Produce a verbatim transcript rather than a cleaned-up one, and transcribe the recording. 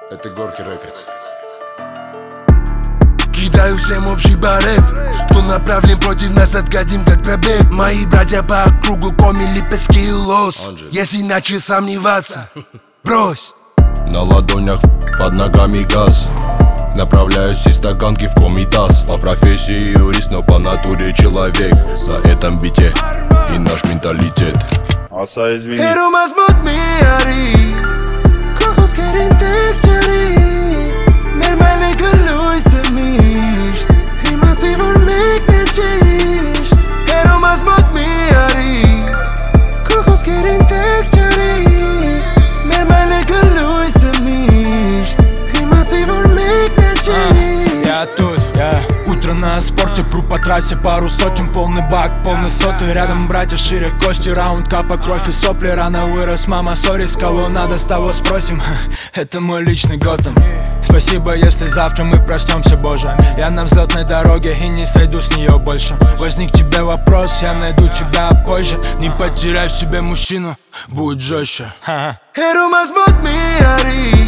Это Горки Рекордс. Кидаю всем общий барет, кто направлен против нас, отгадим как пробег. Мои братья по кругу, коми, липецкий и лос. Если начал сомневаться, брось. На ладонях под ногами газ. Направляюсь из таганки в комитас. По профессии юрист, но по натуре человек. На этом бите и наш менталитет. Аса, извини. Pero mas mot mi ari Kogos kerin tek jari Mer meine gelui se misht Iman si vor mek ne qisht Pero mas mot mi ari Kogos kerin tek jari Mer meine gelui se misht Iman si vor mek ne qisht Я тут, я Утро на спорте, пру по трассе, пару сотен. Полный бак, полный соты. Рядом братья, шире кости. Раунд, капа, кровь и сопли. Рано вырос, мама, сори. С кого надо, с того спросим. Это мой личный Готэм. Спасибо, если завтра мы проснемся, Боже. Я на взлетной дороге и не сойду с нее больше. Возник тебе вопрос, я найду тебя позже. Не потеряй в себе мужчину, будет жестче. Pero mas mot mi ari